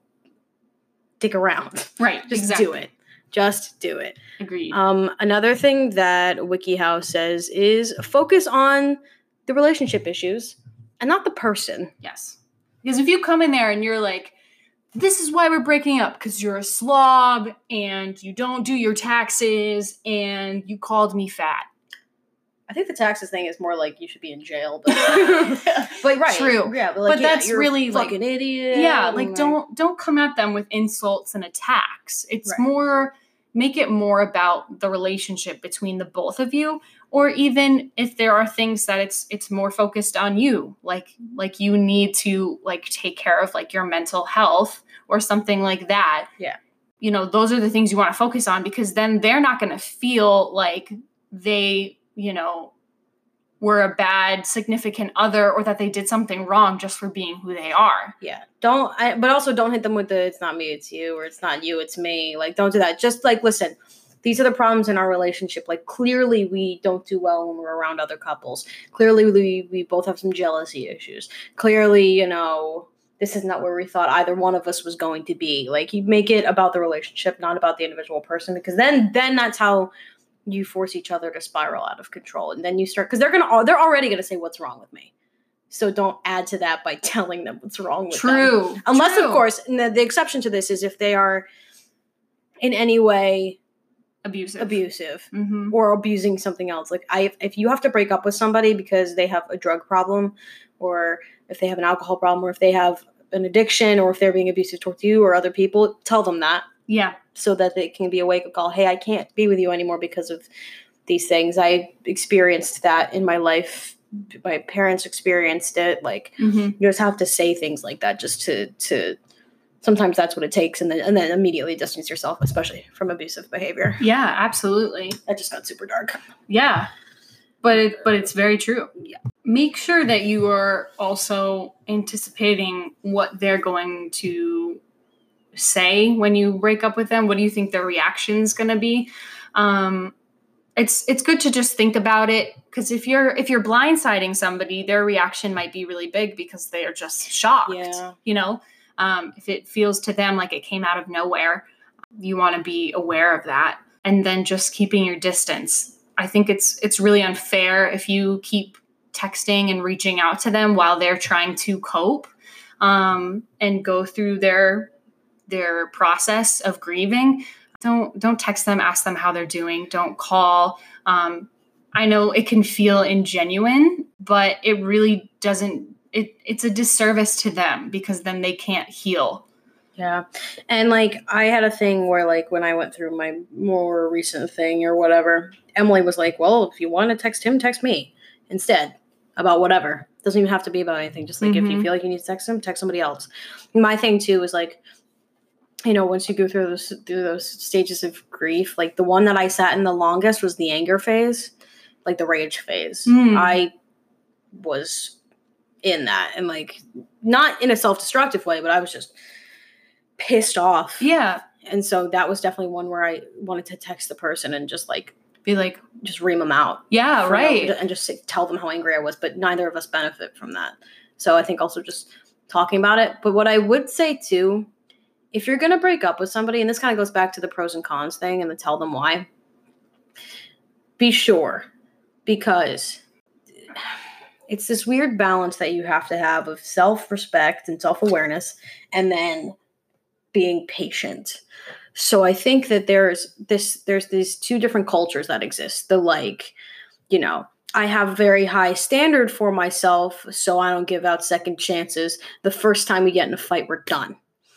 Speaker 2: dick around.
Speaker 1: Right.
Speaker 2: Just
Speaker 1: exactly.
Speaker 2: do it. Just do it.
Speaker 1: Agreed.
Speaker 2: Um, another thing that WikiHow says is focus on the relationship issues and not the person.
Speaker 1: Yes. Because if you come in there and you're like, this is why we're breaking up, because you're a slob and you don't do your taxes and you called me fat.
Speaker 2: I think the taxes thing is more like you should be in jail. But, but right.
Speaker 1: True.
Speaker 2: Yeah, but, like,
Speaker 1: but
Speaker 2: yeah,
Speaker 1: that's
Speaker 2: you're
Speaker 1: really
Speaker 2: a
Speaker 1: like
Speaker 2: fucking idiot.
Speaker 1: Yeah, like, like don't don't come at them with insults and attacks. It's
Speaker 2: right.
Speaker 1: more make it more about the relationship between the both of you, or even if there are things that it's it's more focused on you, like like you need to like take care of like your mental health or something like that.
Speaker 2: Yeah.
Speaker 1: You know, those are the things you want to focus on, because then they're not going to feel like they, you know, were a bad significant other or that they did something wrong just for being who they are.
Speaker 2: Yeah. Don't, I, but also don't hit them with the, it's not me, it's you, or it's not you, it's me. Like, don't do that. Just like, listen, these are the problems in our relationship. Like, clearly we don't do well when we're around other couples. Clearly we, we both have some jealousy issues. Clearly, you know, this is not where we thought either one of us was going to be. Like, you make it about the relationship, not about the individual person, because then, then that's how you force each other to spiral out of control. And then you start, because they're going to, they're already going to say, what's wrong with me? So don't add to that by telling them what's wrong with
Speaker 1: True.
Speaker 2: them. Unless,
Speaker 1: True.
Speaker 2: of course, and the, the exception to this is if they are in any way
Speaker 1: abusive,
Speaker 2: abusive
Speaker 1: mm-hmm.
Speaker 2: or abusing something else. Like, I, if you have to break up with somebody because they have a drug problem, or if they have an alcohol problem, or if they have an addiction, or if they're being abusive towards you or other people, tell them that.
Speaker 1: Yeah.
Speaker 2: So that it can be a wake-up call. Hey, I can't be with you anymore because of these things. I experienced that in my life. My parents experienced it. Like,
Speaker 1: mm-hmm.
Speaker 2: you just have to say things like that just to, to sometimes that's what it takes. And then, and then immediately distance yourself, especially from abusive behavior.
Speaker 1: Yeah, absolutely.
Speaker 2: That just got super dark.
Speaker 1: Yeah. But it, but it's very true.
Speaker 2: Yeah.
Speaker 1: Make sure that you are also anticipating what they're going to say when you break up with them. What do you think their reaction is going to be? Um, it's it's good to just think about it, because if you're if you're blindsiding somebody, their reaction might be really big because they are just shocked.
Speaker 2: Yeah.
Speaker 1: You know, um, if it feels to them like it came out of nowhere, you want to be aware of that. and then just keeping your distance. I think it's it's really unfair if you keep texting and reaching out to them while they're trying to cope um, and go through their their process of grieving. Don't don't text them, ask them how they're doing. Don't call. Um, I know it can feel ingenuine, but it really doesn't. It it's a disservice to them because then they can't heal.
Speaker 2: Yeah. And like I had a thing where like when I went through my more recent thing or whatever, Emily was like, well, if you want to text him, text me instead about whatever. Doesn't even have to be about anything. Just like mm-hmm. if you feel like you need to text him, text somebody else. My thing too is like, you know, once you go through those through those stages of grief, like the one that I sat in the longest was the anger phase, like the rage phase. Mm. I was in that and like not in a self-destructive way, but I was just pissed off.
Speaker 1: Yeah.
Speaker 2: And so that was definitely one where I wanted to text the person and just like
Speaker 1: be like,
Speaker 2: just ream them out.
Speaker 1: Yeah, right.
Speaker 2: Them, and just say, tell them how angry I was, but neither of us benefit from that. So I think also just talking about it. But what I would say too, if you're going to break up with somebody, and this kind of goes back to the pros and cons thing and the tell them why, be sure, because it's this weird balance that you have to have of self-respect and self-awareness and then being patient. So I think that there's this, there's these two different cultures that exist. The like, you know, I have very high standard for myself, so I don't give out second chances. The first time we get in a fight, we're done.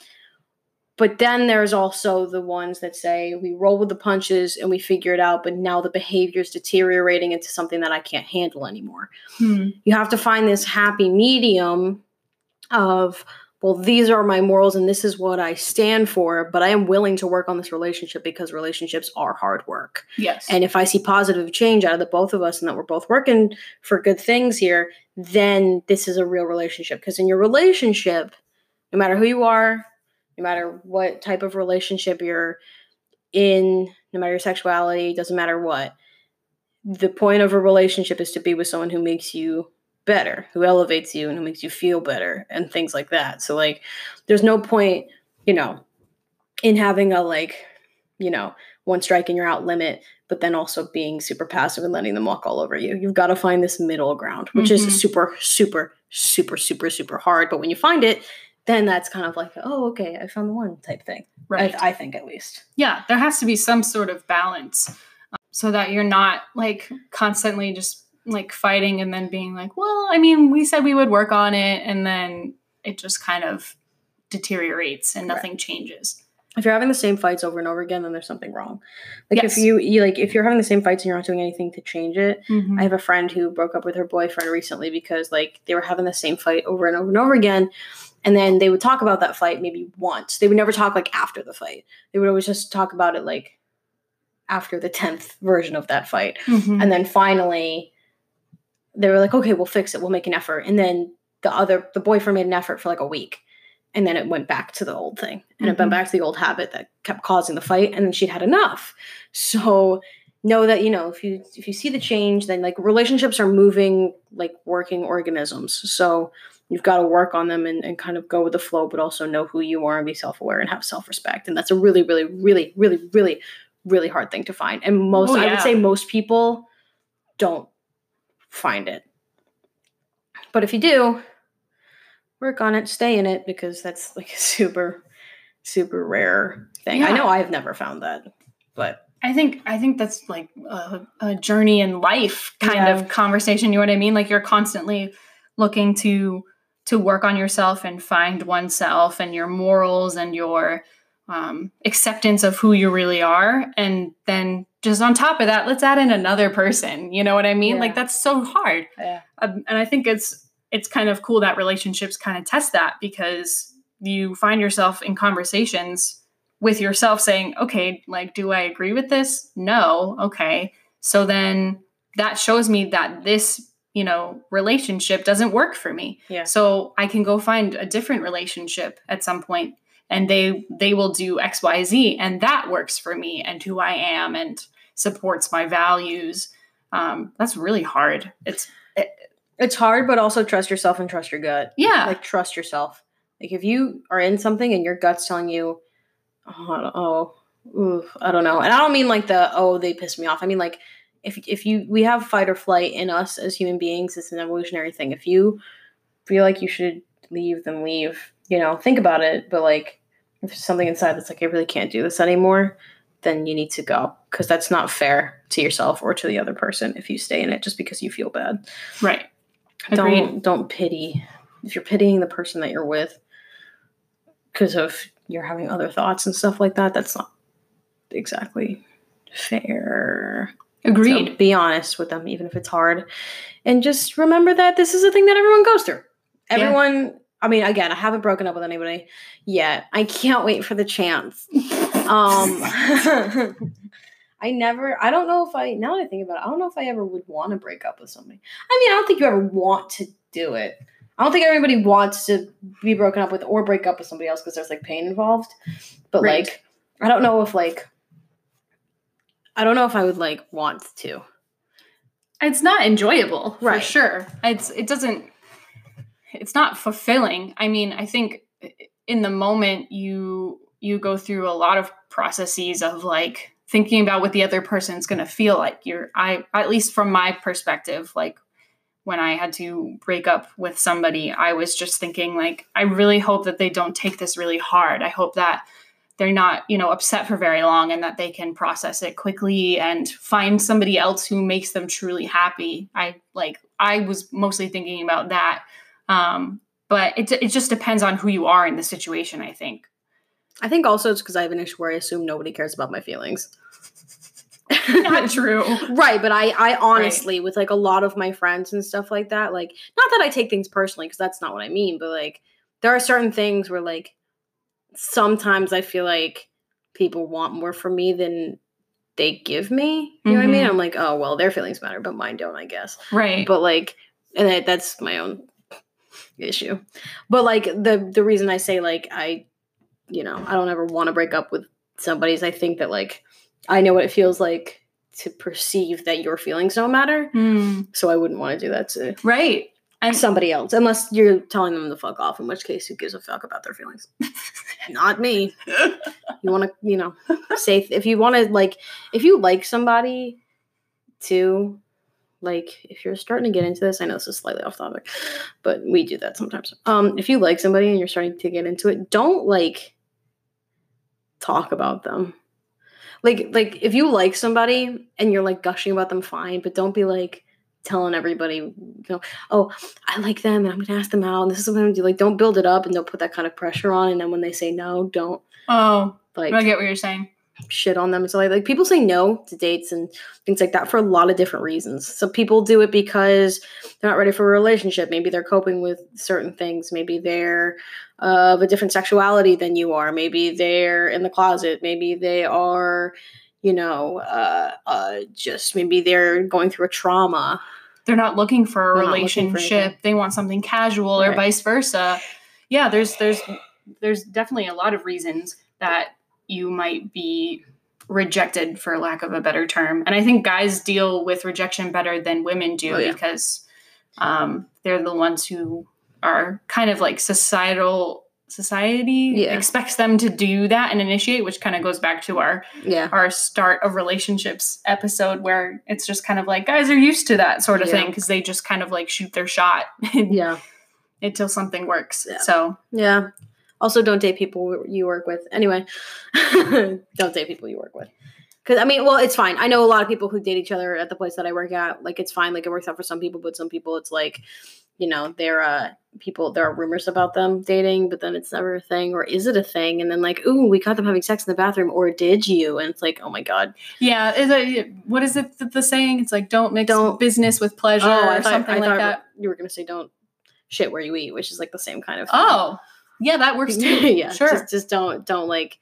Speaker 2: But then there's also the ones that say we roll with the punches and we figure it out, but now the behavior is deteriorating into something that I can't handle anymore. Hmm. You have to find this happy medium of, well, these are my morals and this is what I stand for, but I am willing to work on this relationship because relationships are hard work.
Speaker 1: Yes.
Speaker 2: And if I see positive change out of the both of us and that we're both working for good things here, then this is a real relationship. Because in your relationship, no matter who you are, no matter what type of relationship you're in, no matter your sexuality, doesn't matter what, the point of a relationship is to be with someone who makes you better, who elevates you and who makes you feel better and things like that. So like, there's no point, you know, in having a like, you know, one strike and you're out limit, but then also being super passive and letting them walk all over you. You've got to find this middle ground, which mm-hmm. is super, super, super, super, super hard. But when you find it, then that's kind of like, oh, okay, I found the one type thing. Right. I, I think at least.
Speaker 1: Yeah, there has to be some sort of balance um, so that you're not like constantly just like fighting and then being like, well, I mean, we said we would work on it. And then it just kind of deteriorates and nothing right. changes.
Speaker 2: If you're having the same fights over and over again, then there's something wrong. Like yes. if you, you like, if you're having the same fights and you're not doing anything to change it. Mm-hmm. I have a friend who broke up with her boyfriend recently because like they were having the same fight over and over and over again. And then they would talk about that fight maybe once. They would never talk like after the fight. They would always just talk about it like after the tenth version of that fight. Mm-hmm. And then finally they were like, okay, we'll fix it. We'll make an effort. And then the other, the boyfriend made an effort for like a week. And then it went back to the old thing. And mm-hmm. it went back to the old habit that kept causing the fight. And then she'd had enough. So know that, you know, if you, if you see the change, then like relationships are moving, like working organisms. So you've got to work on them and, and kind of go with the flow, but also know who you are and be self-aware and have self-respect. And that's a really, really, really, really, really, really hard thing to find. And most, oh, yeah. I would say most people don't find it. But if you do, work on it, stay in it, because that's like a super, super rare thing. Yeah. I know I've never found that, but
Speaker 1: I think I think that's like a, a journey in life kind yeah. of conversation. You know what I mean? Like you're constantly looking to to work on yourself and find oneself and your morals and your um, acceptance of who you really are. And then just on top of that, let's add in another person. You know what I mean? Yeah. Like that's so hard.
Speaker 2: Yeah.
Speaker 1: Um, and I think it's it's kind of cool that relationships kind of test that, because you find yourself in conversations with yourself saying, okay, like, do I agree with this? No. Okay. So then that shows me that this, you know, relationship doesn't work for me.
Speaker 2: Yeah.
Speaker 1: So I can go find a different relationship at some point, and they, they will do X, Y, Z, and that works for me and who I am and supports my values. Um, that's really hard. It's, it,
Speaker 2: it's hard, but also trust yourself and trust your gut.
Speaker 1: Yeah.
Speaker 2: Like trust yourself. Like if you are in something and your gut's telling you, oh, oh ooh, I don't know. And I don't mean like the, oh, they pissed me off. I mean like if if you we have fight or flight in us as human beings. It's an evolutionary thing. If you feel like you should leave, then leave. You know, think about it. But like if there's something inside that's like, I really can't do this anymore, then you need to go, because that's not fair to yourself or to the other person if you stay in it just because you feel bad.
Speaker 1: Right.
Speaker 2: Agreed. Don't don't pity. If you're pitying the person that you're with because of you're having other thoughts and stuff like that, that's not exactly fair.
Speaker 1: Agreed.
Speaker 2: So be honest with them, even if it's hard. And just remember that this is a thing that everyone goes through. Everyone, yeah. I mean, again, I haven't broken up with anybody yet. I can't wait for the chance. um, I never, I don't know if I, now that I think about it, I don't know if I ever would want to break up with somebody. I mean, I don't think you ever want to do it. I don't think everybody wants to be broken up with or break up with somebody else because there's like pain involved. But right. like, I don't know if like, I don't know if I would like want to.
Speaker 1: It's not enjoyable,
Speaker 2: right.
Speaker 1: for sure. It's, it doesn't, it's not fulfilling. I mean, I think in the moment you, you go through a lot of processes of like thinking about what the other person's going to feel like. You're, I, at least from my perspective, like when I had to break up with somebody, I was just thinking like, I really hope that they don't take this really hard. I hope that they're not, you know, upset for very long and that they can process it quickly and find somebody else who makes them truly happy. I like, I was mostly thinking about that. Um, but it, it just depends on who you are in the situation, I think.
Speaker 2: I think also it's because I have an issue where I assume nobody cares about my feelings.
Speaker 1: Not true.
Speaker 2: Right, but I, I honestly, right. with like a lot of my friends and stuff like that, like, not that I take things personally, because that's not what I mean, but like, there are certain things where like, sometimes I feel like people want more from me than they give me. You know mm-hmm. what I mean? I'm like, oh, well, their feelings matter, but mine don't, I guess.
Speaker 1: Right.
Speaker 2: But like, and that, that's my own issue. But like, the the reason I say like, I, you know, I don't ever want to break up with somebody is I think that like, I know what it feels like to perceive that your feelings don't matter. Mm. So I wouldn't want to do that to
Speaker 1: right.
Speaker 2: and somebody else, unless you're telling them to fuck off, in which case who gives a fuck about their feelings? Not me. You want to, you know, say, if you want to, like, if you like somebody too, like, if you're starting to get into this, I know this is slightly off topic, but we do that sometimes. Um, if you like somebody and you're starting to get into it, don't, like, talk about them. Like, like, if you like somebody and you're, like, gushing about them, fine, but don't be, like, telling everybody, you know, oh, I like them and I'm going to ask them out and this is what I'm going to do. Like, don't build it up and don't put that kind of pressure on. And then when they say no, don't.
Speaker 1: Oh, like, I get what you're saying.
Speaker 2: Shit on them. So like, like people say no to dates and things like that for a lot of different reasons. So people do it because they're not ready for a relationship. Maybe they're coping with certain things. Maybe they're uh, of a different sexuality than you are. Maybe they're in the closet. Maybe they are, you know, uh, uh, just maybe they're going through a trauma.
Speaker 1: They're not looking for a they're relationship. For they want something casual right. or vice versa. Yeah, there's there's there's definitely a lot of reasons that you might be rejected, for lack of a better term. And I think guys deal with rejection better than women do oh, yeah. because um, they're the ones who are kind of like societal society yeah. expects them to do that and initiate, which kind of goes back to our
Speaker 2: yeah.
Speaker 1: our start of relationships episode where it's just kind of like guys are used to that sort of yeah. thing because they just kind of like shoot their shot
Speaker 2: yeah
Speaker 1: until something works.
Speaker 2: Yeah.
Speaker 1: So
Speaker 2: yeah. Also, don't date people you work with. Anyway, don't date people you work with. Because, I mean, well, it's fine. I know a lot of people who date each other at the place that I work at. Like, it's fine. Like, it works out for some people, but some people, it's like, you know, there uh, people, there are rumors about them dating, but then it's never a thing. Or is it a thing? And then, like, ooh, we caught them having sex in the bathroom. Or did you? And it's like, oh, my God.
Speaker 1: Yeah. Is it, what is it, the saying? It's like, don't mix don't, business with pleasure oh, or thought, something I like that.
Speaker 2: You were going to say, don't shit where you eat, which is, like, the same kind of
Speaker 1: thing. Oh. Yeah, that works too.
Speaker 2: yeah,
Speaker 1: sure.
Speaker 2: Just, just don't, don't like,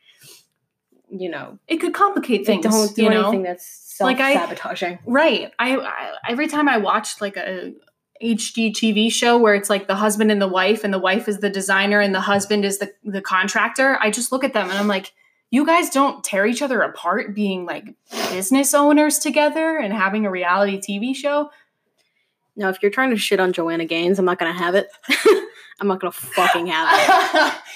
Speaker 2: you know.
Speaker 1: It could complicate things.
Speaker 2: Don't do
Speaker 1: you
Speaker 2: anything
Speaker 1: know?
Speaker 2: that's self-sabotaging.
Speaker 1: Like I, right. I, I every time I watched like a H D T V show where it's like the husband and the wife, and the wife is the designer and the husband is the the contractor, I just look at them and I'm like, you guys don't tear each other apart being like business owners together and having a reality T V show.
Speaker 2: Now, if you're trying to shit on Joanna Gaines, I'm not gonna have it. I'm not gonna fucking have it.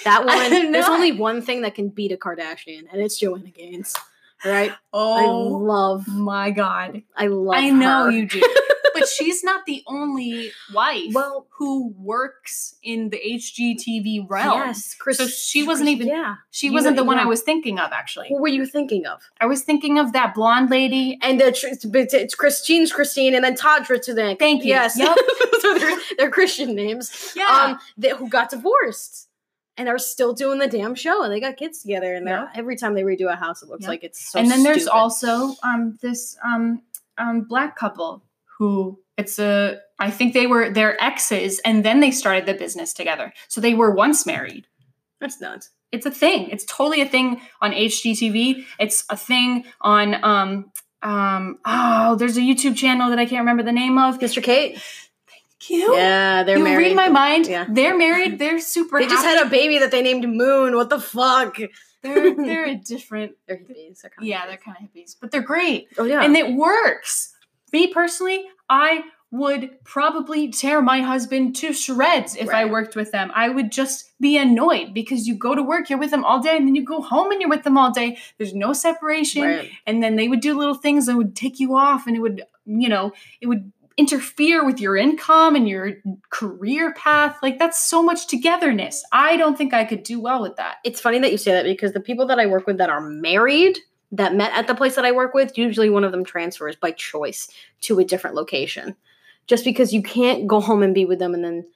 Speaker 2: That woman, there's
Speaker 1: not.
Speaker 2: only one thing that can beat a Kardashian, and it's Joanna Gaines. Right?
Speaker 1: Oh,
Speaker 2: I love,
Speaker 1: my God.
Speaker 2: I love
Speaker 1: I know
Speaker 2: her.
Speaker 1: you do. But she's not the only wife
Speaker 2: Well,
Speaker 1: who works in the H G T V realm.
Speaker 2: Yes. Chris,
Speaker 1: So she wasn't even,
Speaker 2: yeah.
Speaker 1: she
Speaker 2: You-
Speaker 1: wasn't the one
Speaker 2: yeah.
Speaker 1: I was thinking of, actually.
Speaker 2: Who were you thinking of?
Speaker 1: I was thinking of that blonde lady.
Speaker 2: And the, it's, it's Christine's Christine, and then Tadra to the
Speaker 1: Thank you.
Speaker 2: Yes.
Speaker 1: Yep.
Speaker 2: So they're, they're Christian names.
Speaker 1: Yeah.
Speaker 2: Um, they, who got divorced and are still doing the damn show, and they got kids together. And they're
Speaker 1: Yep.
Speaker 2: every time they redo a house, it looks
Speaker 1: Yep.
Speaker 2: like it's so.
Speaker 1: And then there's
Speaker 2: stupid.
Speaker 1: also um this um um black couple who it's a I think they were their exes and then they started the business together. So they were once married.
Speaker 2: That's nuts.
Speaker 1: It's a thing. It's totally a thing on H G T V. It's a thing on um um oh there's a YouTube channel that I can't remember the name of.
Speaker 2: Mister Kate.
Speaker 1: Cute.
Speaker 2: Yeah, they're
Speaker 1: you
Speaker 2: married.
Speaker 1: read my mind.
Speaker 2: Yeah.
Speaker 1: They're married. They're super.
Speaker 2: They
Speaker 1: happy.
Speaker 2: just had a baby that they named Moon. What the fuck?
Speaker 1: They're they're a different.
Speaker 2: They're hippies. They're kind
Speaker 1: Yeah,
Speaker 2: of
Speaker 1: they're kind of hippies, but they're great.
Speaker 2: Oh yeah.
Speaker 1: And it works. Me personally, I would probably tear my husband to shreds if I
Speaker 2: Right.
Speaker 1: worked with them. I would just be annoyed because you go to work, you're with them all day, and then you go home and you're with them all day. There's no separation.
Speaker 2: Right.
Speaker 1: And then they would do little things that would take you off, and it would, you know, it would interfere with your income and your career path. Like, that's so much togetherness. I don't think I could do well with that.
Speaker 2: It's funny that you say that because the people that I work with that are married that met at the place that I work with, usually one of them transfers by choice to a different location. Just because you can't go home and be with them and then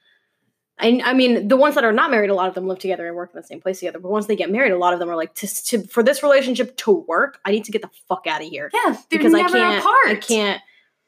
Speaker 2: I, I mean, the ones that are not married, a lot of them live together and work in the same place together. But once they get married, a lot of them are like, to, to for this relationship to work, I need to get the fuck out of here.
Speaker 1: Yeah, they're
Speaker 2: Because
Speaker 1: never
Speaker 2: I can't,
Speaker 1: apart.
Speaker 2: I can't,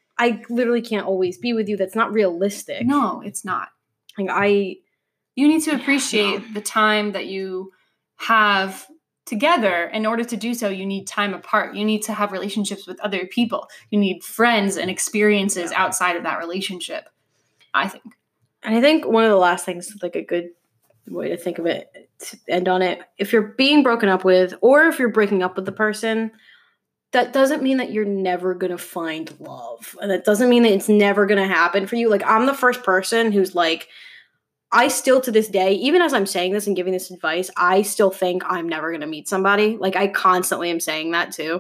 Speaker 2: I literally can't always be with you. That's not realistic.
Speaker 1: No, it's not.
Speaker 2: Like I,
Speaker 1: You need to
Speaker 2: Yeah,
Speaker 1: appreciate
Speaker 2: no.
Speaker 1: the time that you have together. In order to do so, you need time apart. You need to have relationships with other people. You need friends and experiences
Speaker 2: Yeah.
Speaker 1: outside of that relationship, I think.
Speaker 2: and I think one of the last things, like a good way to think of it, to end on it, if you're being broken up with, or if you're breaking up with the person, that doesn't mean that you're never going to find love. And that doesn't mean that it's never going to happen for you. Like, I'm the first person who's like, I still to this day, even as I'm saying this and giving this advice, I still think I'm never going to meet somebody. Like, I constantly am saying that too.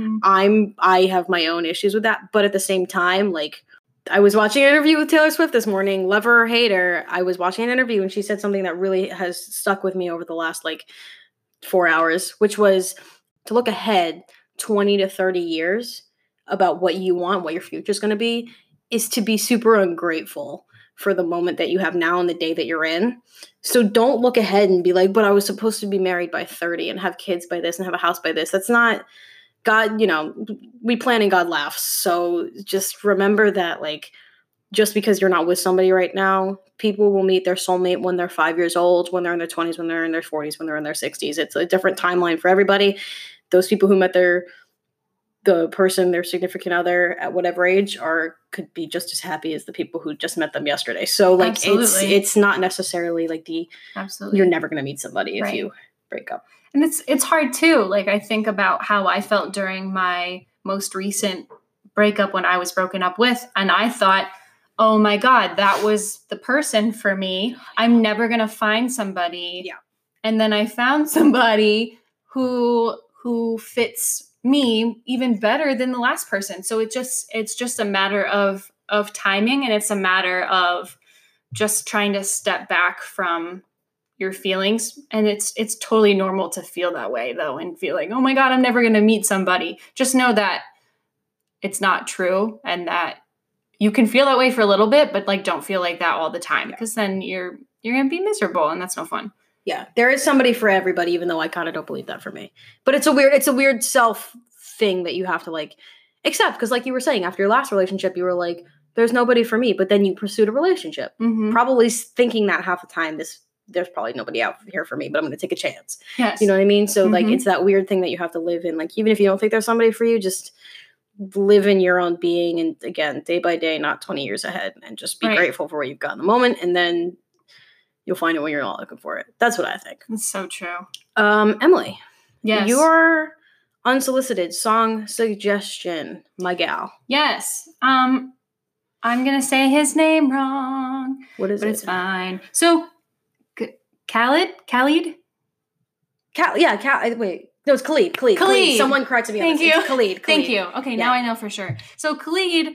Speaker 2: I'm, I have my own issues with that. But at the same time, like, I was watching an interview with Taylor Swift this morning, love her or hate her. I was watching an interview and she said something that really has stuck with me over the last like four hours, which was to look ahead twenty to thirty years about what you want, what your future is going to be, is to be super ungrateful for the moment that you have now and the day that you're in. So don't look ahead and be like, but I was supposed to be married by thirty and have kids by this and have a house by this. That's not God, you know, we plan and God laughs. So just remember that, like, just because you're not with somebody right now, people will meet their soulmate when they're five years old, when they're in their twenties, when they're in their forties, when they're in their sixties. It's a different timeline for everybody. Those people who met their the person, their significant other at whatever age, are could be just as happy as the people who just met them yesterday. So like
Speaker 1: Absolutely.
Speaker 2: it's it's not necessarily like the
Speaker 1: Absolutely.
Speaker 2: you're never gonna meet somebody if
Speaker 1: Right.
Speaker 2: you break up.
Speaker 1: And it's it's hard too. Like, I think about how I felt during my most recent breakup when I was broken up with, and I thought, oh my God, that was the person for me. I'm never gonna find somebody.
Speaker 2: Yeah.
Speaker 1: And then I found somebody who who fits me even better than the last person. So it just it's just a matter of of timing, and it's a matter of just trying to step back from your feelings. And it's it's totally normal to feel that way though, and feel like, oh my God, I'm never going to meet somebody. Just know that it's not true, and that you can feel that way for a little bit, but like, don't feel like that all the time, because then you're you're going to be miserable, and that's no fun.
Speaker 2: Yeah, there is somebody for everybody, even though I kind of don't believe that for me. But it's a weird, it's a weird self thing that you have to like accept. Because like you were saying, after your last relationship, you were like, there's nobody for me. But then you pursued a relationship,
Speaker 1: Mm-hmm.
Speaker 2: probably thinking that half the time, this there's probably nobody out here for me, but I'm going to take a chance.
Speaker 1: Yes.
Speaker 2: You know what I mean? So like,
Speaker 1: Mhm.
Speaker 2: it's that weird thing that you have to live in. Like, even if you don't think there's somebody for you, just live in your own being. And again, day by day, not twenty years ahead, and just be
Speaker 1: Right.
Speaker 2: grateful for what you've got in the moment. And then you'll find it when you're not looking for it. That's what I think.
Speaker 1: It's so true.
Speaker 2: Um, Emily,
Speaker 1: Yes.
Speaker 2: your unsolicited song suggestion, my gal.
Speaker 1: Yes. Um, I'm gonna say his name wrong,
Speaker 2: What is
Speaker 1: but
Speaker 2: it?
Speaker 1: it's fine. So, G- Khalid? Khalid?
Speaker 2: Cal- yeah, Cal- wait. No, it's Khalid. Khalid.
Speaker 1: Khalid.
Speaker 2: Khalid. Someone corrected me on
Speaker 1: Thank
Speaker 2: this.
Speaker 1: you.
Speaker 2: It's Khalid. Khalid.
Speaker 1: Thank you. Okay,
Speaker 2: Yeah.
Speaker 1: now I know for sure. So Khalid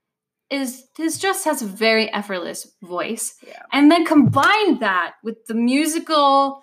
Speaker 1: is his just has a very effortless voice.
Speaker 2: Yeah.
Speaker 1: And then combine that with the musical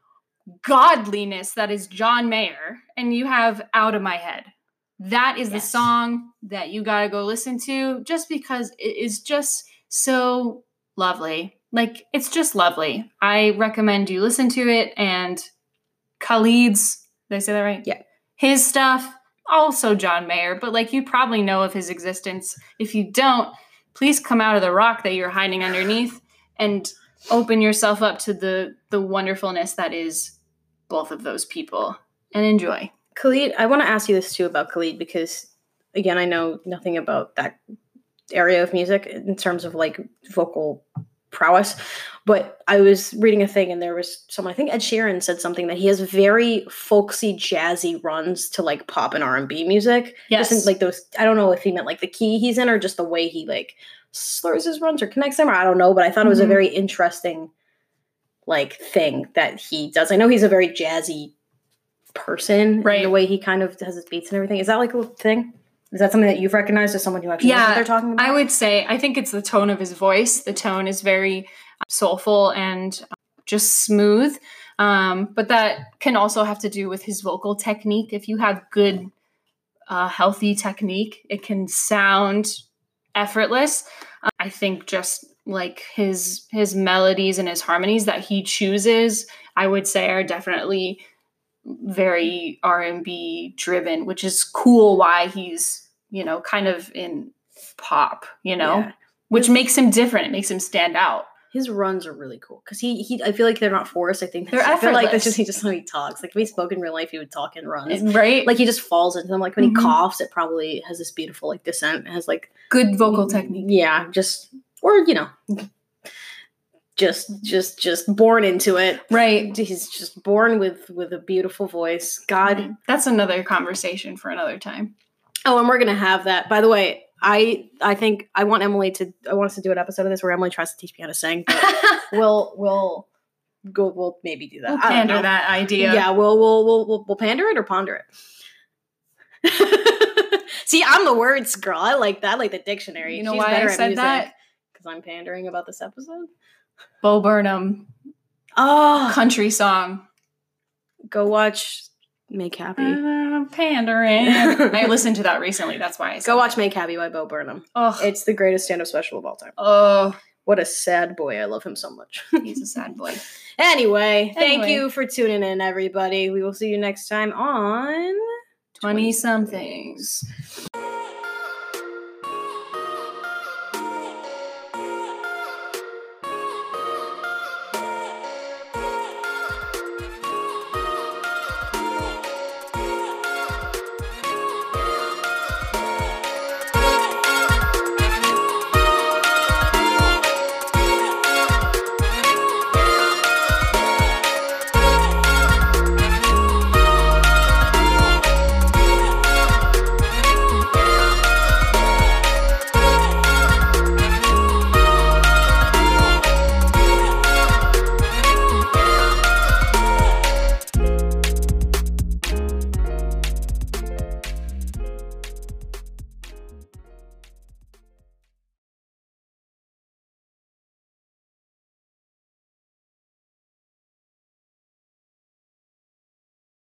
Speaker 1: godliness that is John Mayer, and you have Out of My Head. That is
Speaker 2: Yes.
Speaker 1: the song that you gotta go listen to just because it is just so lovely. Like, it's just lovely. I recommend you listen to it. And Khalid's, did I say that right?
Speaker 2: Yeah.
Speaker 1: His stuff, also John Mayer, but like you probably know of his existence. If you don't, please come out of the rock that you're hiding underneath and open yourself up to the the wonderfulness that is both of those people and enjoy.
Speaker 2: Khalid, I want to ask you this too about Khalid because, again, I know nothing about that area of music in terms of like vocal prowess, but I was reading a thing and there was someone, I think Ed Sheeran said something that he has very folksy, jazzy runs to like pop and R and B music.
Speaker 1: Yes.
Speaker 2: Just in, like those, I don't know if he meant like the key he's in or just the way he like slurs his runs or connects them, or I don't know, but I thought it was
Speaker 1: Mhm.
Speaker 2: a very interesting like thing that he does. I know he's a very jazzy person,
Speaker 1: Right.
Speaker 2: in the way he kind of has his beats and everything. Is that like a thing? Is that something that you've recognized as someone who actually knows what they're talking about?
Speaker 1: I would say, I think it's the tone of his voice. The tone is very soulful and just smooth. Um, but that can also have to do with his vocal technique. If you have good, uh, healthy technique, it can sound effortless. Uh, I think just like his his melodies and his harmonies that he chooses, I would say are definitely very R and B driven, which is cool why he's, you know, kind of in pop, you know,
Speaker 2: Yeah.
Speaker 1: which
Speaker 2: His-
Speaker 1: makes him different. It makes him stand out.
Speaker 2: His runs are really cool because he he. I feel like they're not forced. I think
Speaker 1: They're
Speaker 2: I feel like
Speaker 1: effortless.
Speaker 2: that's just he just how he talks. Like if he spoke in real life, he would talk in runs.
Speaker 1: Right?
Speaker 2: Like he just falls into them. Like when
Speaker 1: Mhm.
Speaker 2: he coughs, it probably has this beautiful like descent. It has like
Speaker 1: Good vocal technique.
Speaker 2: Yeah, just or you know, just just just born into it.
Speaker 1: Right.
Speaker 2: He's just born with with a beautiful voice. God.
Speaker 1: That's another conversation for another time.
Speaker 2: Oh, and we're gonna have that. By the way, I I think I want Emily to. I want us to do an episode of this where Emily tries to teach me how to sing. But we'll we'll go. We'll maybe do that.
Speaker 1: We'll
Speaker 2: I don't
Speaker 1: pander
Speaker 2: know.
Speaker 1: that idea.
Speaker 2: Yeah, we'll we'll we'll we'll, we'll pander it or ponder it. See, I'm the words girl. I like that. I like the dictionary.
Speaker 1: You know
Speaker 2: She's
Speaker 1: why
Speaker 2: better
Speaker 1: I
Speaker 2: at
Speaker 1: said
Speaker 2: music.
Speaker 1: that?
Speaker 2: Because I'm pandering about this episode.
Speaker 1: Bo Burnham,
Speaker 2: Oh,
Speaker 1: country song.
Speaker 2: go watch Make Happy.
Speaker 1: Uh, pandering. I listened to that recently. That's why I said
Speaker 2: Go watch
Speaker 1: that.
Speaker 2: Make Happy by Bo Burnham.
Speaker 1: Oh,
Speaker 2: It's the greatest stand-up special of all time.
Speaker 1: oh,
Speaker 2: What a sad boy. I love him so much.
Speaker 1: he's a sad boy.
Speaker 2: Anyway, thank
Speaker 1: Anyway.
Speaker 2: you for tuning in, everybody. We will see you next time on
Speaker 1: twenty somethings.